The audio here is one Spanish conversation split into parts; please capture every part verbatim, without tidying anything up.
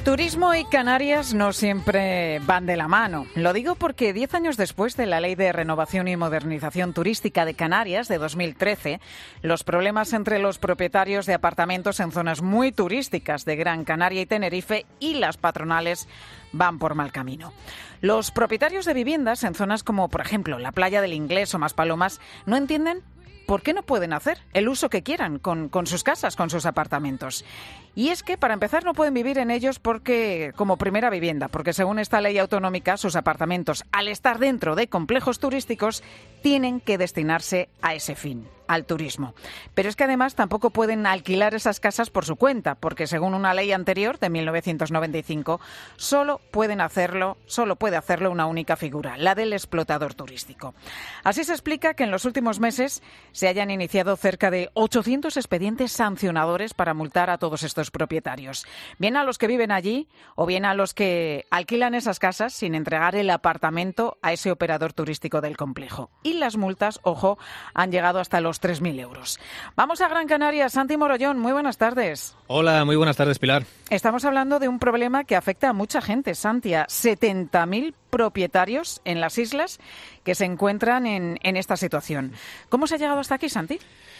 Turismo y Canarias no siempre van de la mano. Lo digo porque diez años después de la Ley de Renovación y Modernización Turística de Canarias de dos mil trece, los problemas entre los propietarios de apartamentos en zonas muy turísticas de Gran Canaria y Tenerife y las patronales van por mal camino. Los propietarios de viviendas en zonas como, por ejemplo, la Playa del Inglés o Maspalomas no entienden ¿por qué no pueden hacer el uso que quieran con, con sus casas, con sus apartamentos? Y es que, para empezar, no pueden vivir en ellos porque como primera vivienda, porque según esta ley autonómica, sus apartamentos, al estar dentro de complejos turísticos, tienen que destinarse a ese fin, al turismo. Pero es que además tampoco pueden alquilar esas casas por su cuenta, porque según una ley anterior de mil novecientos noventa y cinco, solo pueden hacerlo, solo puede hacerlo una única figura, la del explotador turístico. Así se explica que en los últimos meses se hayan iniciado cerca de ochocientos expedientes sancionadores para multar a todos estos propietarios, bien a los que viven allí o bien a los que alquilan esas casas sin entregar el apartamento a ese operador turístico del complejo. Y las multas, ojo, han llegado hasta los tres mil euros. Vamos a Gran Canaria. Santi Morollón, muy buenas tardes. Hola, muy buenas tardes, Pilar. Estamos hablando de un problema que afecta a mucha gente, Santi, a setenta mil propietarios en las islas que se encuentran en, en esta situación. ¿Cómo se ha llegado hasta aquí, Santi?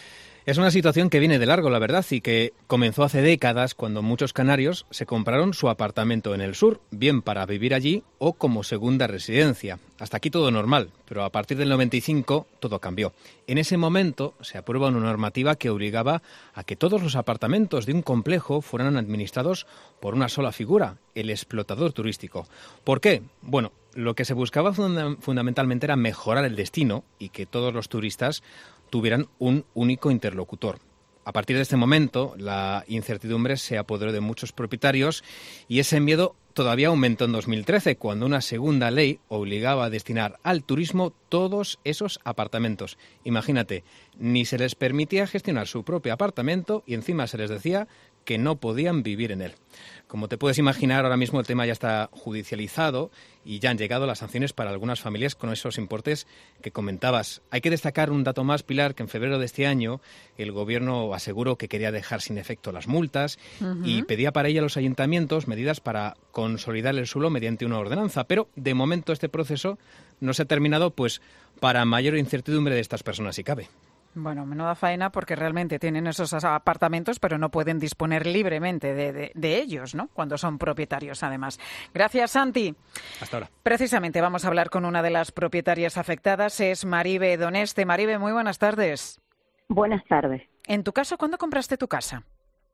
Es una situación que viene de largo, la verdad, y que comenzó hace décadas cuando muchos canarios se compraron su apartamento en el sur, bien para vivir allí o como segunda residencia. Hasta aquí todo normal, pero a partir del noventa y cinco todo cambió. En ese momento se aprueba una normativa que obligaba a que todos los apartamentos de un complejo fueran administrados por una sola figura, el explotador turístico. ¿Por qué? Bueno, lo que se buscaba funda- fundamentalmente era mejorar el destino y que todos los turistas tuvieran un único interlocutor. A partir de este momento, la incertidumbre se apoderó de muchos propietarios y ese miedo todavía aumentó en dos mil trece, cuando una segunda ley obligaba a destinar al turismo todos esos apartamentos. Imagínate, ni se les permitía gestionar su propio apartamento y encima se les decía que no podían vivir en él. Como te puedes imaginar, ahora mismo el tema ya está judicializado y ya han llegado las sanciones para algunas familias con esos importes que comentabas. Hay que destacar un dato más, Pilar, que en febrero de este año el Gobierno aseguró que quería dejar sin efecto las multas uh-huh. y pedía para ello a los ayuntamientos medidas para consolidar el suelo mediante una ordenanza. Pero, de momento, este proceso no se ha terminado, pues, para mayor incertidumbre de estas personas, si cabe. Bueno, menuda faena porque realmente tienen esos apartamentos, pero no pueden disponer libremente de, de, de ellos, ¿no? Cuando son propietarios, además. Gracias, Santi. Hasta ahora. Precisamente vamos a hablar con una de las propietarias afectadas, es Maribe Doneste. Maribe, muy buenas tardes. Buenas tardes. En tu caso, ¿cuándo compraste tu casa?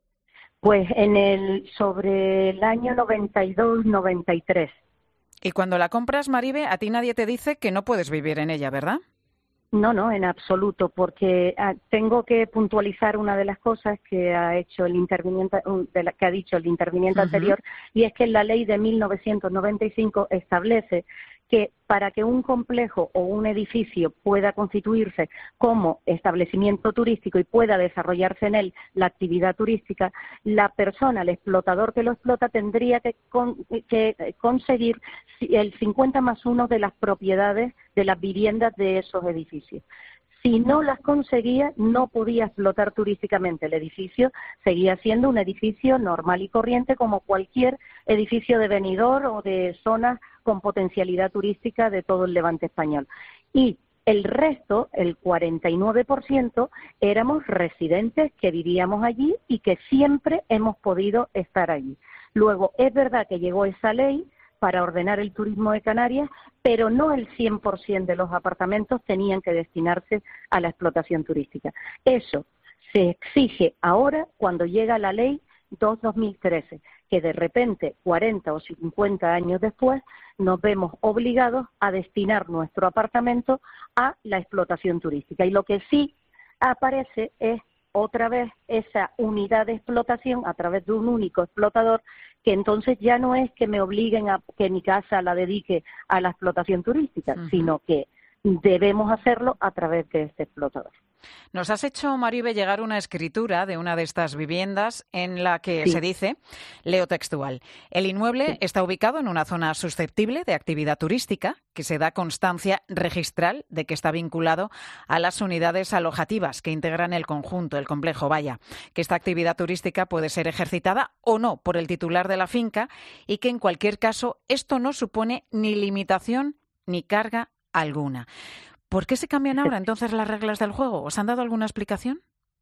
Pues en el sobre el año noventa y dos, noventa y tres. Y cuando la compras, Maribe, a ti nadie te dice que no puedes vivir en ella, ¿verdad? No, no, en absoluto, porque ah, tengo que puntualizar una de las cosas que ha hecho el interviniente, de la, que ha dicho el interviniente uh-huh. anterior, y es que la ley de mil novecientos noventa y cinco establece que para que un complejo o un edificio pueda constituirse como establecimiento turístico y pueda desarrollarse en él la actividad turística, la persona, el explotador que lo explota, tendría que, con, que conseguir el cincuenta más uno de las propiedades de las viviendas de esos edificios. Si no las conseguía, no podía explotar turísticamente el edificio, seguía siendo un edificio normal y corriente como cualquier edificio de Benidorm o de zonas con potencialidad turística de todo el levante español. Y el resto, el cuarenta y nueve por ciento, éramos residentes que vivíamos allí y que siempre hemos podido estar allí. Luego, es verdad que llegó esa ley para ordenar el turismo de Canarias, pero no el cien por ciento de los apartamentos tenían que destinarse a la explotación turística. Eso se exige ahora cuando llega la ley dos barra dos mil trece, que de repente, cuarenta o cincuenta años después, nos vemos obligados a destinar nuestro apartamento a la explotación turística. Y lo que sí aparece es otra vez esa unidad de explotación a través de un único explotador, que entonces ya no es que me obliguen a que mi casa la dedique a la explotación turística, uh-huh. sino que debemos hacerlo a través de este explotador. Nos has hecho, Maribe, llegar una escritura de una de estas viviendas en la que Sí. se dice, leo textual, el inmueble Sí. está ubicado en una zona susceptible de actividad turística, que se da constancia registral de que está vinculado a las unidades alojativas que integran el conjunto, el complejo, vaya, que esta actividad turística puede ser ejercitada o no por el titular de la finca y que en cualquier caso esto no supone ni limitación ni carga alguna. ¿Por qué se cambian ahora entonces las reglas del juego? ¿Os han dado alguna explicación?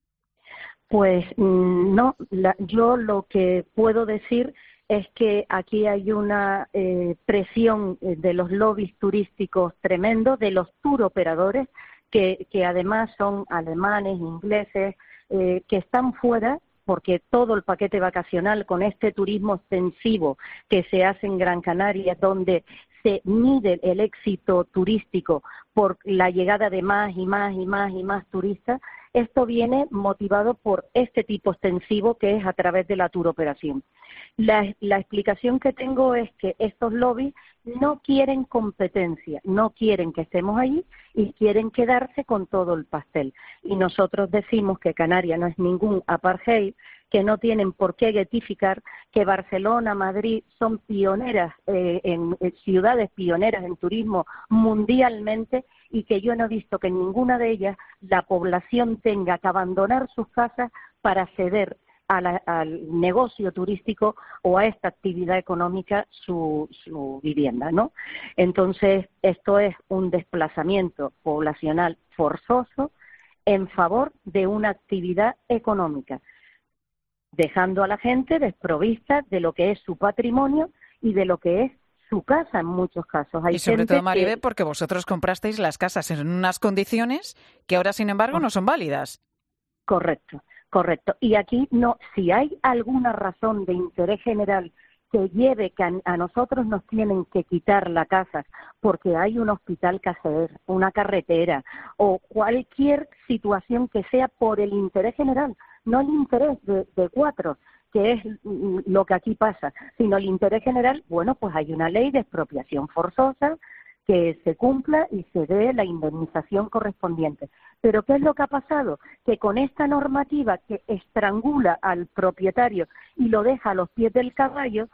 Pues mm, no, la- yo lo que puedo decir es que aquí hay una eh, presión eh, de los lobbies turísticos tremendo, de los tour operadores, que, que además son alemanes, ingleses, eh, que están fuera, porque todo el paquete vacacional con este turismo extensivo que se hace en Gran Canaria, donde se mide el éxito turístico por la llegada de más y más y más y más turistas, esto viene motivado por este tipo extensivo que es a través de la tour operación. La, la explicación que tengo es que estos lobbies no quieren competencia, no quieren que estemos allí y quieren quedarse con todo el pastel. Y nosotros decimos que Canarias no es ningún apartheid, que no tienen por qué guetificar, que Barcelona, Madrid son pioneras, eh, en, en ciudades pioneras en turismo mundialmente, y que yo no he visto que en ninguna de ellas la población tenga que abandonar sus casas para ceder a la, al negocio turístico o a esta actividad económica su, su vivienda, ¿no? Entonces, esto es un desplazamiento poblacional forzoso en favor de una actividad económica, dejando a la gente desprovista de lo que es su patrimonio y de lo que es su casa en muchos casos. Hay y sobre gente todo, Maribe, que... porque vosotros comprasteis las casas en unas condiciones que ahora, sin embargo, no son válidas. Correcto, correcto. Y aquí no, si hay alguna razón de interés general que lleve que a, a nosotros nos tienen que quitar la casa porque hay un hospital que hacer, una carretera o cualquier situación que sea por el interés general, no el interés de, de cuatro, que es mm, lo que aquí pasa, sino el interés general, bueno, pues hay una ley de expropiación forzosa que se cumpla y se dé la indemnización correspondiente. Pero ¿qué es lo que ha pasado? Que con esta normativa que estrangula al propietario y lo deja a los pies del caballo,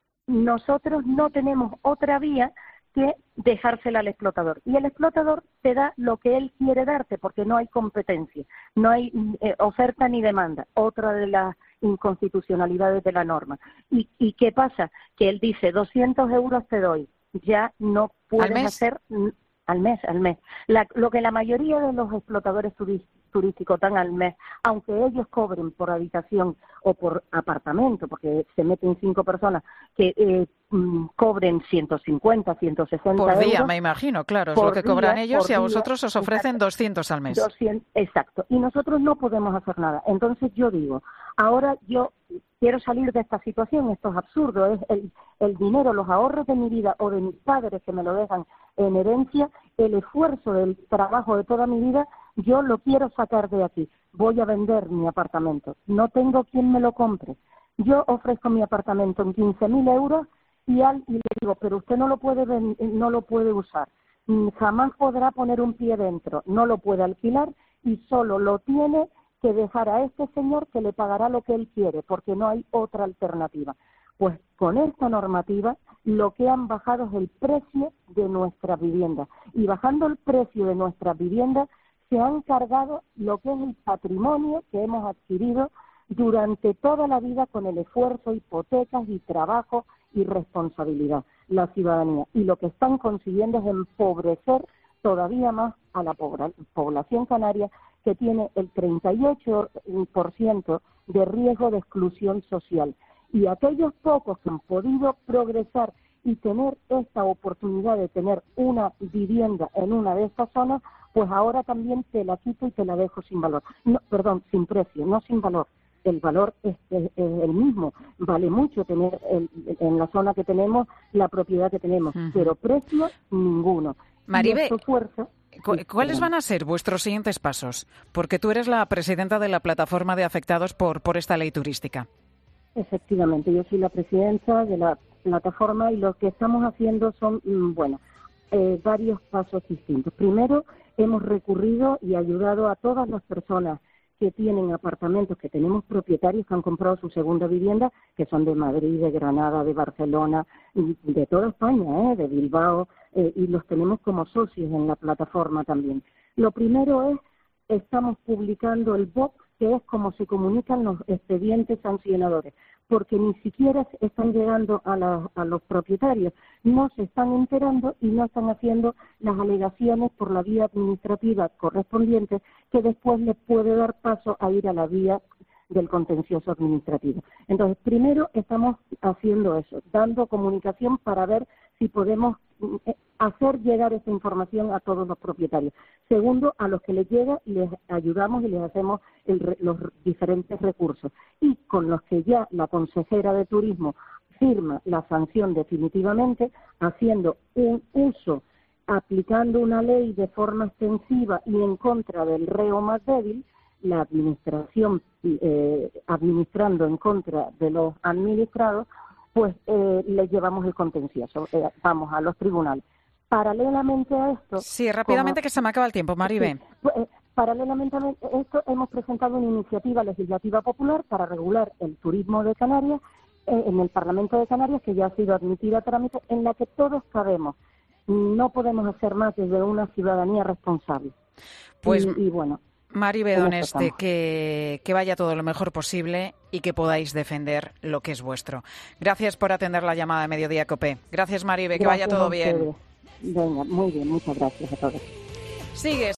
nosotros no tenemos otra vía que dejársela al explotador. Y el explotador te da lo que él quiere darte, porque no hay competencia, no hay eh, oferta ni demanda, otra de las inconstitucionalidades de la norma. ¿Y, y qué pasa? Que él dice, doscientos euros te doy, ya no puedes ¿Al mes? hacer al mes, al mes. La, lo que la mayoría de los explotadores turísticos turísticos dan al mes, aunque ellos cobren por habitación o por apartamento, porque se meten cinco personas, que eh, mm, cobren ciento cincuenta, ciento sesenta Por día, euros, me imagino, claro, es por lo que día, cobran ellos por y a día, vosotros os ofrecen exacto. doscientos al mes. doscientos, exacto. Y nosotros no podemos hacer nada. Entonces yo digo, ahora yo quiero salir de esta situación, esto es absurdo, es el, el dinero, los ahorros de mi vida o de mis padres que me lo dejan en herencia, el esfuerzo del trabajo de toda mi vida, yo lo quiero sacar de aquí. Voy a vender mi apartamento. No tengo quien me lo compre. Yo ofrezco mi apartamento en quince mil euros y, al, y le digo, pero usted no lo puede ven, no lo puede usar. Jamás podrá poner un pie dentro. No lo puede alquilar y solo lo tiene que dejar a este señor que le pagará lo que él quiere, porque no hay otra alternativa. Pues con esta normativa lo que han bajado es el precio de nuestras viviendas. Y bajando el precio de nuestras viviendas se han cargado lo que es el patrimonio que hemos adquirido durante toda la vida con el esfuerzo, hipotecas y trabajo y responsabilidad, la ciudadanía. Y lo que están consiguiendo es empobrecer todavía más a la población canaria, que tiene el treinta y ocho por ciento de riesgo de exclusión social. Y aquellos pocos que han podido progresar y tener esta oportunidad de tener una vivienda en una de estas zonas, pues ahora también te la quito y te la dejo sin valor. No, perdón, sin precio, no sin valor. El valor es, es, es el mismo. Vale mucho tener el, en la zona que tenemos la propiedad que tenemos, uh-huh. pero precio ninguno. Maribe, fuerza, ¿cu ¿cuáles van a ser vuestros siguientes pasos? Porque tú eres la presidenta de la plataforma de afectados por, por esta ley turística. Efectivamente, yo soy la presidenta de la plataforma y lo que estamos haciendo son, bueno, eh, varios pasos distintos. Primero, hemos recurrido y ayudado a todas las personas que tienen apartamentos, que tenemos propietarios que han comprado su segunda vivienda, que son de Madrid, de Granada, de Barcelona, de toda España, ¿eh? de Bilbao, eh, y los tenemos como socios en la plataforma también. Lo primero es, estamos publicando el B O C, que es como se comunican los expedientes sancionadores, porque ni siquiera están llegando a, la, a los propietarios, no se están enterando y no están haciendo las alegaciones por la vía administrativa correspondiente, que después les puede dar paso a ir a la vía del contencioso administrativo. Entonces, primero estamos haciendo eso, dando comunicación para ver si podemos hacer llegar esa información a todos los propietarios. Segundo, a los que les llega les ayudamos y les hacemos el, los diferentes recursos. Y con los que ya la consejera de Turismo firma la sanción definitivamente, haciendo un uso, aplicando una ley de forma extensiva y en contra del reo más débil, la administración eh, administrando en contra de los administrados, pues eh, les llevamos el contencioso, eh, vamos a los tribunales. Paralelamente a esto... Sí, rápidamente como, que se me acaba el tiempo, Maribé. Sí, pues, eh, paralelamente a esto hemos presentado una iniciativa legislativa popular para regular el turismo de Canarias eh, en el Parlamento de Canarias, que ya ha sido admitida a trámite, en la que todos cabemos. No podemos hacer más desde una ciudadanía responsable. Pues... Y, y bueno... Maribé Doneste, que, que vaya todo lo mejor posible y que podáis defender lo que es vuestro. Gracias por atender la llamada de Mediodía Cope. Gracias, Maribé, que vaya todo bien. Venga, muy bien, muchas gracias a todos. Sigues.